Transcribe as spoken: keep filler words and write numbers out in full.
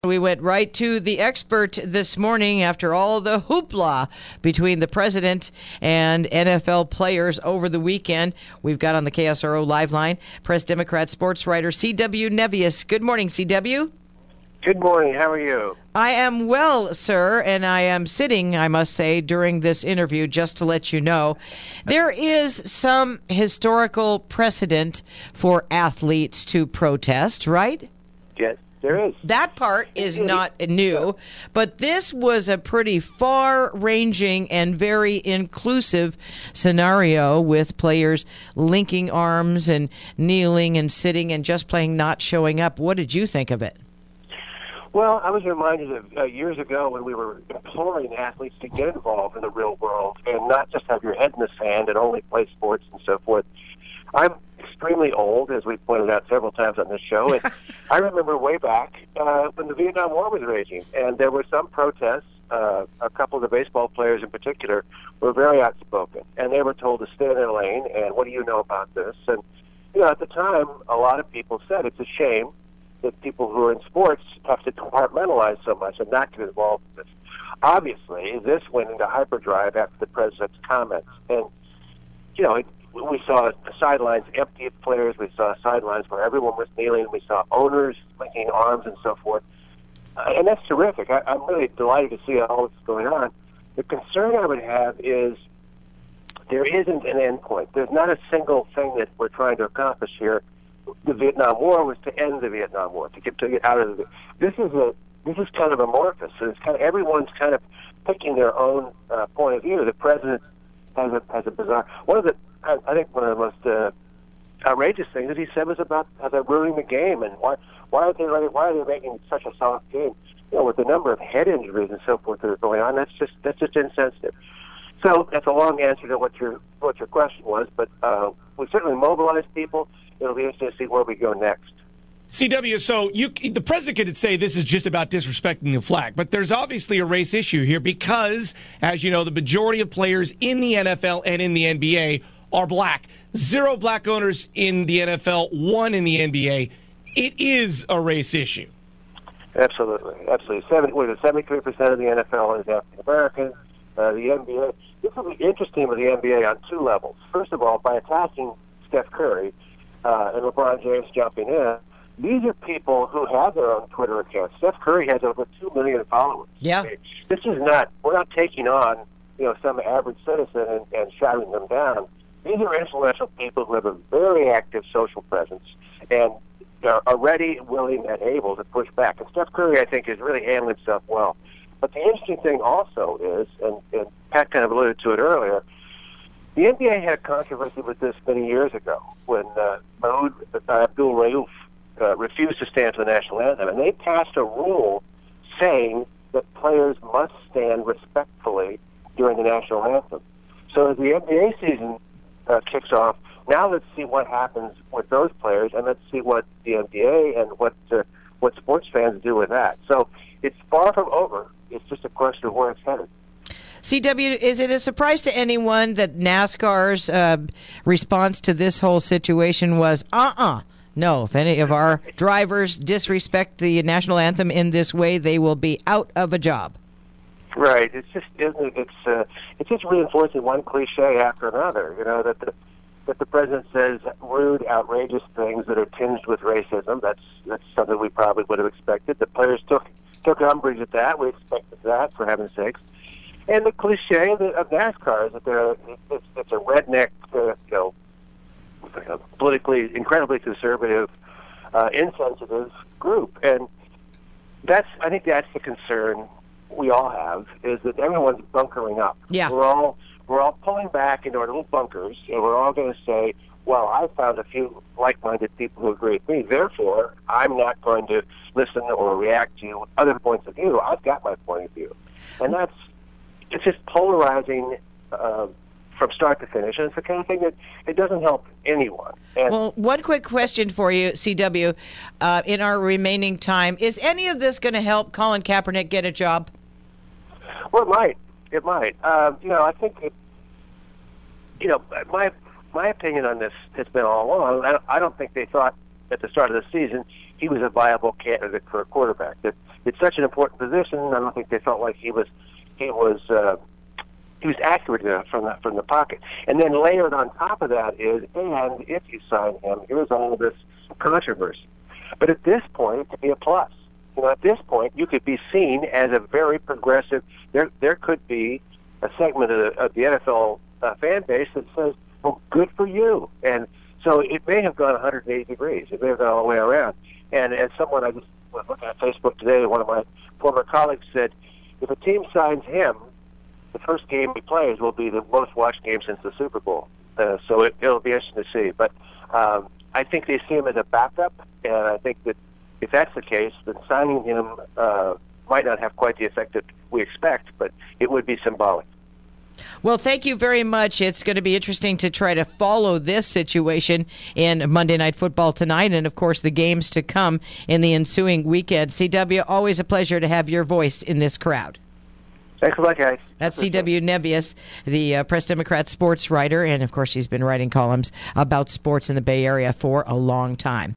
We went right to the expert this morning after all the hoopla between the president and N F L players over the weekend. We've got on the K S R O Live Line Press Democrat sports writer C W Nevius. Good morning, C W. Good morning. How are you? I am well, sir, and I am sitting, I must say, during this interview, just to let you know. There is some historical precedent for athletes to protest, right? Yes. There is. That part is not new, but this was a pretty far-ranging and very inclusive scenario with players linking arms and kneeling and sitting and just plain not showing up. What did you think of it? Well, I was reminded of uh, years ago when we were imploring athletes to get involved in the real world and not just have your head in the sand and only play sports and so forth. I'm extremely old, as we pointed out several times on this show, and I remember way back uh, when the Vietnam War was raging, and there were some protests. Uh, a couple of the baseball players in particular were very outspoken, and they were told to stay in their lane, and what do you know about this? And, you know, at the time, a lot of people said it's a shame that people who are in sports have to compartmentalize so much and not get involved in this. Obviously, this went into hyperdrive after the president's comments, and, you know, it, we saw sidelines empty of players. We saw sidelines where everyone was kneeling. We saw owners linking arms and so forth. Uh, and that's terrific. I, I'm really delighted to see all this going on. The concern I would have is there isn't an end point. There's not a single thing that we're trying to accomplish here. The Vietnam War was to end the Vietnam War, to get to get out of the. This is a this is kind of amorphous. It's kind of everyone's kind of picking their own uh, point of view. The president has a has a bizarre one of the. I, I think one of the most uh, outrageous things that he said was about how they're ruining the game and why why are they why are they making such a soft game? You know, with the number of head injuries and so forth that are going on, that's just that's just insensitive. So that's a long answer to what your what your question was, but uh, we certainly mobilize people. It'll be interesting to see where we go next. C W, so you, the president could say this is just about disrespecting the flag, but there's obviously a race issue here because, as you know, the majority of players in the N F L and in the N B A are black. Zero black owners in the N F L, one in the N B A. It is a race issue. Absolutely, absolutely. Seven, what is it, seventy-three percent of the N F L is African American. Uh, the N B A. This will be interesting with the N B A on two levels. First of all, by attacking Steph Curry uh, and LeBron James jumping in, these are people who have their own Twitter accounts. Steph Curry has over two million followers. Yeah. This is not. We're not taking on you know some average citizen and, and shouting them down. These are influential people who have a very active social presence and are, are ready, willing, and able to push back. And Steph Curry, I think, has really handled himself well. But the interesting thing also is, and, and Pat kind of alluded to it earlier, the N B A had a controversy with this many years ago when uh, Mahmoud Abdul-Rauf uh, refused to stand for the national anthem. And they passed a rule saying that players must stand respectfully during the national anthem. So as the N B A season Uh, kicks off. Now let's see what happens with those players, and let's see what the N B A and what uh, what sports fans do with that. So it's far from over. It's just a question of where it's headed. C W, is it a surprise to anyone that NASCAR's uh, response to this whole situation was, uh-uh, no, if any of our drivers disrespect the national anthem in this way, they will be out of a job? Right. It's just isn't it, it's uh, it's just reinforcing one cliche after another. You know that the that the president says rude, outrageous things that are tinged with racism. That's that's something we probably would have expected. The players took took umbrage at that. We expected that, for heaven's sakes. And the cliche of, the, of NASCAR is that they're it's, it's a redneck, uh, you know, politically incredibly conservative, uh, insensitive group, and that's I think that's the concern we all have, is that everyone's bunkering up. Yeah. We're all we're all pulling back into our little bunkers, and we're all going to say, well, I found a few like-minded people who agree with me, therefore I'm not going to listen or react to other points of view. I've got my point of view. And that's, it's just polarizing uh, from start to finish, and it's the kind of thing that it doesn't help anyone. And well, one quick question for you, C W, uh, in our remaining time. Is any of this going to help Colin Kaepernick get a job? Well, it might. It might. Uh, you know, I think, it, you know, my my opinion on this has been all along. I don't, I don't think they thought at the start of the season he was a viable candidate for a quarterback. That it's such an important position. I don't think they felt like he was he was uh, he was accurate enough from the from the pocket. And then layered on top of that is, and if you sign him, here's all of this controversy. But at this point, to be a plus. You know, at this point, you could be seen as a very progressive. There, there could be a segment of the, of the N F L uh, fan base that says, "Well, good for you." And so it may have gone one hundred eighty degrees. It may have gone all the way around. And as someone I just was looking at Facebook today, one of my former colleagues said, if a team signs him, the first game he plays will be the most watched game since the Super Bowl. Uh, so it, it'll be interesting to see. But um, I think they see him as a backup, and I think that if that's the case, then signing him uh, might not have quite the effect that we expect, but it would be symbolic. Well, thank you very much. It's going to be interesting to try to follow this situation in Monday Night Football tonight and, of course, the games to come in the ensuing weekend. C W, always a pleasure to have your voice in this crowd. Thanks a lot, guys. That's C W Nebius, the uh, Press Democrat sports writer, and, of course, she's been writing columns about sports in the Bay Area for a long time.